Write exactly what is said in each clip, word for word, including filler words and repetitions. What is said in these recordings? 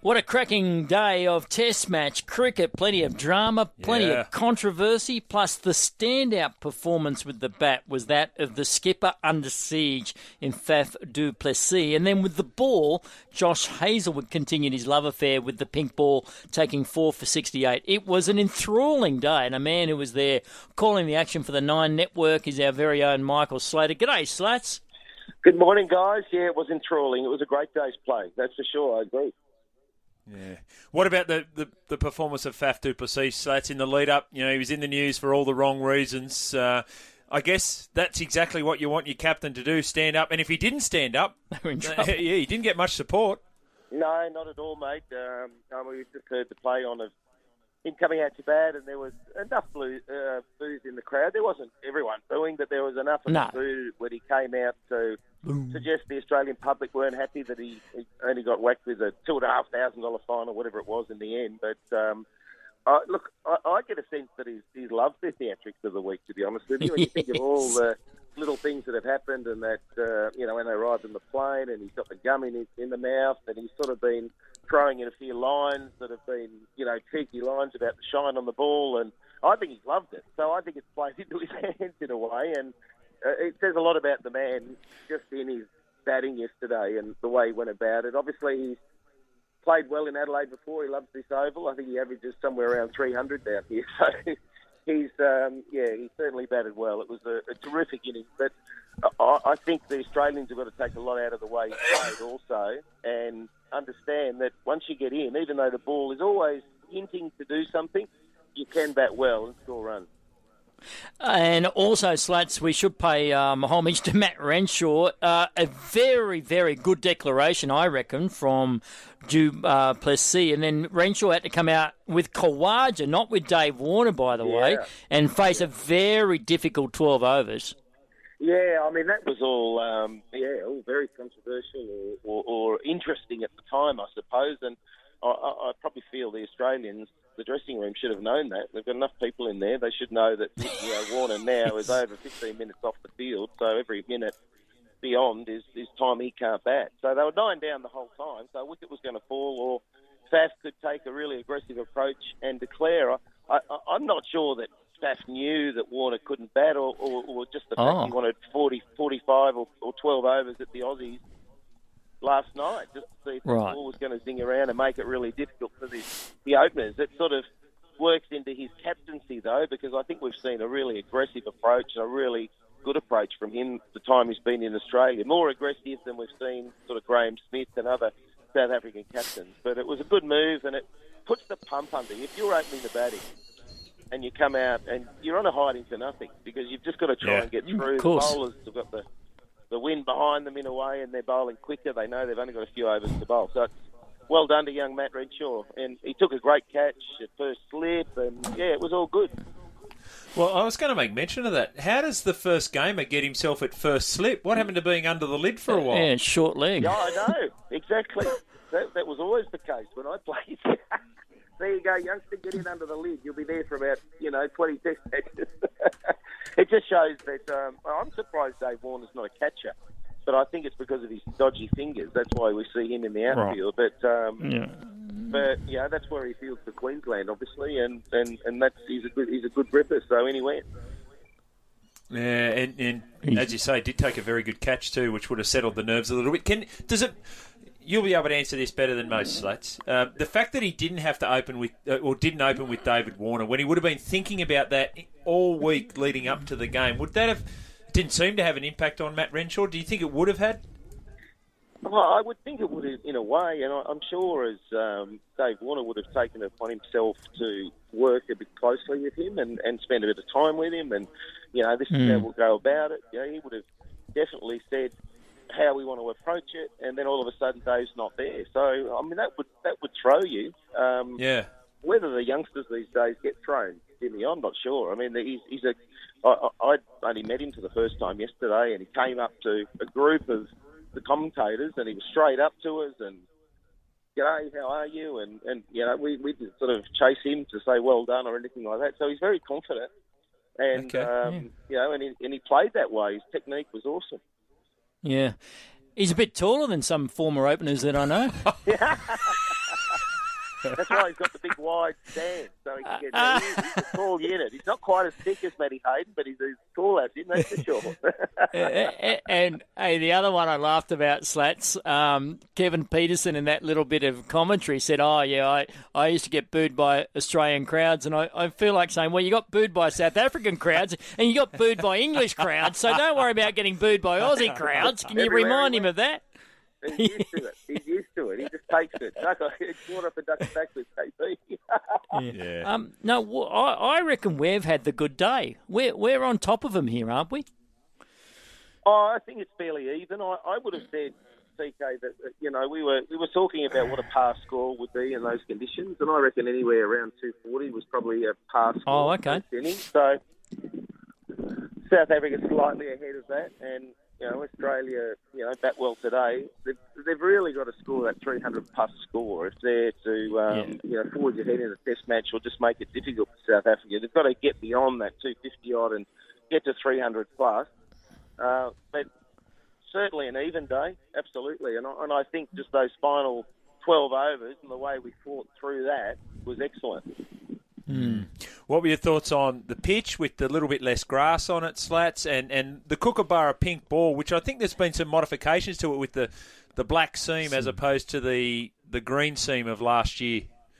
What a cracking day of test match cricket. Plenty of drama, plenty Yeah. of controversy, plus the standout performance with the bat was that of the skipper under siege in Faf du Plessis. And then with the ball, Josh Hazlewood continued his love affair with the pink ball, taking four for sixty-eight. It was an enthralling day, and a man who was there calling the action for the Nine Network is our very own Michael Slater. G'day, Slats. Good morning, guys. Yeah, it was enthralling. It was a great day's play, that's for sure. I agree. Yeah. What about the, the, the performance of Faf du Plessis, Slats, in the lead-up? You know, he was in the news for all the wrong reasons. Uh, I guess that's exactly what you want your captain to do, stand up. And if he didn't stand up, They were in trouble. yeah, he didn't get much support. No, not at all, mate. Um, I mean, we just heard the play on of him coming out to bat, and there was enough blue, uh, boos in the crowd. There wasn't everyone booing, but there was enough of No. a boo when he came out to suggest the Australian public weren't happy that he, he only got whacked with a two and a half thousand dollar fine or whatever it was in the end. But um, I, look, I, I get a sense that he's, he's loved the theatrics of the week, to be honest with you. When you think of all the little things that have happened, and that uh, you know, when they arrived on the plane, and he's got the gum in his, in the mouth, and he's sort of been throwing in a few lines that have been, you know, cheeky lines about the shine on the ball, and I think he's loved it. So I think it's played into his hands in a way, and uh, it says a lot about the man just in his batting yesterday and the way he went about it. Obviously, he's played well in Adelaide before. He loves this oval. I think he averages somewhere around three hundred down here. So he's, um, yeah, he certainly batted well. It was a, a terrific inning, but I, I think the Australians have got to take a lot out of the way he played also, and understand that once you get in, even though the ball is always hinting to do something, you can bat well and score runs. And also, Slats, we should pay um, homage to Matt Renshaw. Uh, a very, very good declaration, I reckon, from Du uh, Plessis. And then Renshaw had to come out with Khawaja, not with Dave Warner, by the Yeah. way, and face a very difficult twelve overs. Yeah, I mean, that was all, um, yeah, all very controversial or, or, or interesting at the time, I suppose. And I, I, I probably feel the Australians, the dressing room, should have known that. They've got enough people in there. They should know that, you know, Warner now is over fifteen minutes off the field, so every minute beyond is, is time he can't bat. So they were nine down the whole time, so a wicket was going to fall, or Faf could take a really aggressive approach and declare. I, I, I'm not sure that Faf knew that Warner couldn't bat, or, or, or just the fact Oh. he wanted forty, forty-five or, or twelve overs at the Aussies last night, just to see if Right. the ball was going to zing around and make it really difficult for the, the openers. It sort of works into his captaincy, though, because I think we've seen a really aggressive approach and a really good approach from him the time he's been in Australia. More aggressive than we've seen sort of Graham Smith and other South African captains. But it was a good move, and it puts the pump under. If you're opening the batting and you come out and you're on a hiding for nothing, because you've just got to try Yeah. and get through. Of course. The bowlers have got the, the wind behind them in a way, and they're bowling quicker. They know they've only got a few overs to bowl. So it's well done to young Matt Renshaw. And he took a great catch at first slip, and, yeah, it was all good. Well, I was going to make mention of that. How does the first gamer get himself at first slip? What happened to being under the lid for a while? Yeah, short leg. Yeah, I know. Exactly. That, that was always the case when I played. There you go, youngster, get in under the lid. You'll be there for about, you know, twenty test matches. It just shows that um, I'm surprised Dave Warner's not a catcher, but I think it's because of his dodgy fingers. That's why we see him in the outfield. But um, Yeah. but yeah, that's where he fields for Queensland, obviously, and, and, and that's he's a good he's a good ripper. So anyway. Yeah, and, and as you say, did take a very good catch too, which would have settled the nerves a little bit. Can does it? You'll be able to answer this better than most, Slats. Uh, the fact that he didn't have to open with, uh, or didn't open with David Warner, when he would have been thinking about that all week leading up to the game, would that have? Didn't seem to have an impact on Matt Renshaw. Do you think it would have had? Well, I would think it would have, in a way, and I- I'm sure as um, Dave Warner would have taken it upon himself to work a bit closely with him and, and spend a bit of time with him, and, you know, this is how we'll go about it. You know, he would have definitely said how we want to approach it, and then all of a sudden Dave's not there. So, I mean, that would that would throw you. Um, Yeah. Whether the youngsters these days get thrown, Jimmy, I'm not sure. I mean, he's, he's a. I, I I only met him for the first time yesterday, and he came up to a group of the commentators, and he was straight up to us, and, g'day, how are you? And, and you know, we, we didn't sort of chase him to say well done or anything like that. So he's very confident. And, Okay, um, yeah. you know, and he, and he played that way. His technique was awesome. Yeah. He's a bit taller than some former openers that I know. That's why he's got the big wide stand, so he can get uh, he He's a tall unit. He's not quite as thick as Matty Hayden, but he's as tall as him, that's for sure. and, and, hey, the other one I laughed about, Slats, um, Kevin Peterson in that little bit of commentary said, oh, yeah, I, I used to get booed by Australian crowds, and I, I feel like saying, well, you got booed by South African crowds, and you got booed by English crowds, so don't worry about getting booed by Aussie crowds. Can you Everywhere remind him of that? He's used to it. He's used to it. He just takes it. Like it's caught up and ducks back with K P. yeah. Um, no, I, I reckon we've had the good day. We're we're on top of them here, aren't we? Oh, I think it's fairly even. I, I would have said, C K, that you know we were we were talking about what a pass score would be in those conditions, and I reckon anywhere around two forty was probably a pass score. Oh, okay. So South Africa slightly ahead of that, and. You know, Australia, you know, bat well today. They've, they've really got to score that three hundred plus score if they're to, um, yeah. you know, forge ahead in a test match or just make it difficult for South Africa. They've got to get beyond that two fifty odd and get to three hundred plus. Uh, but certainly an even day, absolutely. And I, and I think just those final twelve overs and the way we fought through that was excellent. Mm. What were your thoughts on the pitch with the little bit less grass on it, Slats, and, and the Kookaburra pink ball, which I think there's been some modifications to it with the, the black seam as opposed to the the green seam of last year?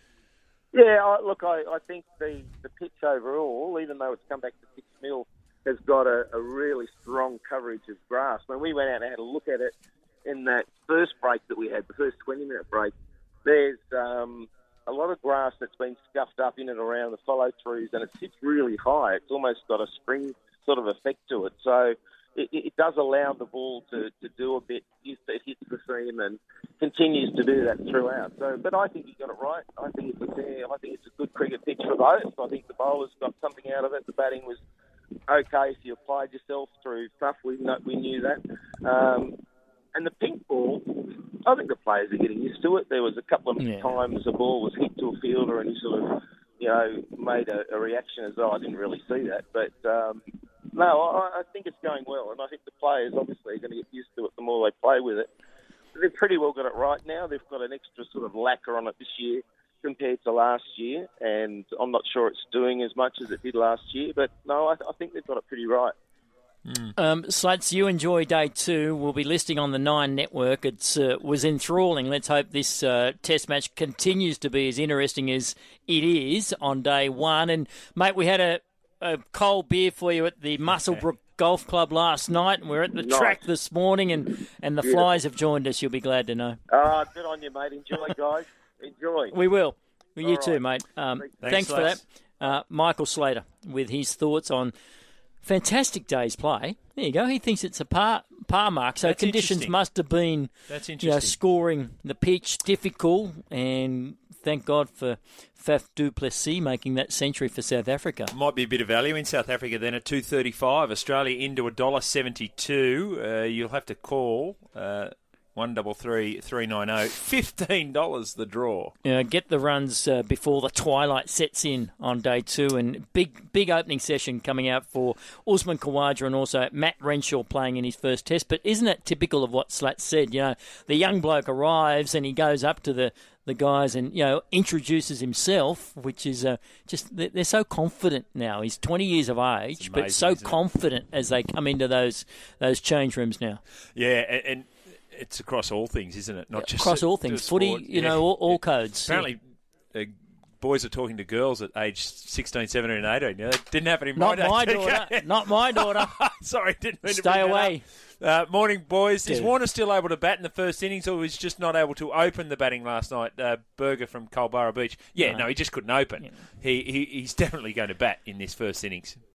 Yeah, I, look, I, I think the, the pitch overall, even though it's come back to six mil, has got a, a really strong coverage of grass. When we went out and had a look at it in that first break that we had, the first twenty-minute break, there's... Um, a lot of grass that's been scuffed up in and around the follow-throughs, and it sits really high. It's almost got a spring sort of effect to it. So it, it does allow the ball to, to do a bit. It hits the seam and continues to do that throughout. So, but I think you got it right. I think it's a fair, I think it's a good cricket pitch for both. I think the bowlers got something out of it. The batting was okay if you applied yourself through stuff. We know, we knew that. Um, and the pink ball, I think the players are getting used to it. There was a couple of yeah. times the ball was hit to a fielder and he sort of, you know, made a, a reaction as, oh, I didn't really see that. But, um, no, I, I think it's going well. And I think the players obviously are going to get used to it the more they play with it. They've pretty well got it right now. They've got an extra sort of lacquer on it this year compared to last year. And I'm not sure it's doing as much as it did last year. But, no, I, I think they've got it pretty right. Mm. Um, Slats, you enjoy day two. We'll be listing on the Nine Network. It uh, was enthralling. Let's hope this uh, test match continues to be as interesting as it is on day one. And, mate, we had a, a cold beer for you at the Muswellbrook Golf Club last night, and we're at the nice. track this morning, and, and the Beautiful. Flies have joined us. You'll be glad to know. Uh, good on you, mate. Enjoy, guys. Enjoy. We will. Well, you All too, right. mate. Um, thanks, thanks for that. Uh, Michael Slater with his thoughts on fantastic day's play. There you go. He thinks it's a par, par mark. So That's conditions must have been That's you know, scoring the pitch difficult, and thank God for Faf du Plessis making that century for South Africa. Might be a bit of value in South Africa then at two thirty-five. Australia into one dollar seventy-two. Uh, you'll have to call... Uh, One double three three nine zero. Fifteen dollars the draw. Yeah, get the runs uh, before the twilight sets in on day two, and big big opening session coming out for Usman Khawaja and also Matt Renshaw playing in his first test. But isn't it typical of what Slat said? You know, the young bloke arrives and he goes up to the, the guys and you know introduces himself, which is uh, just they're so confident now. He's twenty years of age, amazing, but so confident as they come into those those change rooms now. Yeah, and. and it's across all things, isn't it? Not yeah, just across all things. Footy, you yeah. know, all, all codes. Apparently, yeah. uh, boys are talking to girls at age sixteen, seventeen, and eighteen. You know, that didn't happen in Not my, my day. daughter. Not my daughter. Sorry, didn't mean Stay to bring away. That up. Uh, morning, boys. Dude. Is Warner still able to bat in the first innings, or was just not able to open the batting last night? Uh, Berger from Culburra Beach. Yeah, no, no he just couldn't open. Yeah. He, he He's definitely going to bat in this first innings.